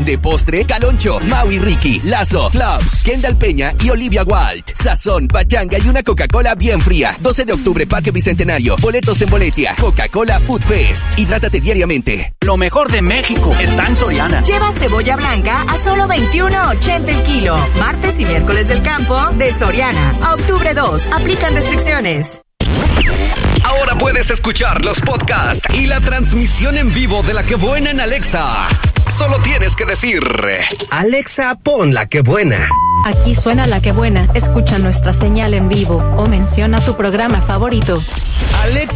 De postre, Caloncho, Maui Ricky, Lazo, Clubs, Kendall Peña y Olivia Walt. Sazón, pachanga y una Coca-Cola bien fría. 12 de octubre, Parque Bicentenario. Boletos en Boletia. Coca-Cola Food Fest. Hidrátate diariamente. Lo mejor de México está en Soriana. Lleva cebolla blanca a solo $21.80 el kilo. Martes y miércoles del campo de Soriana. A octubre 2. Aplican restricciones. Ahora puedes escuchar los podcasts y la transmisión en vivo de La Que Buena en Alexa. Solo tienes que decir: Alexa, pon La Que Buena. Aquí suena La Que Buena. Escucha nuestra señal en vivo o menciona tu programa favorito. Alexa.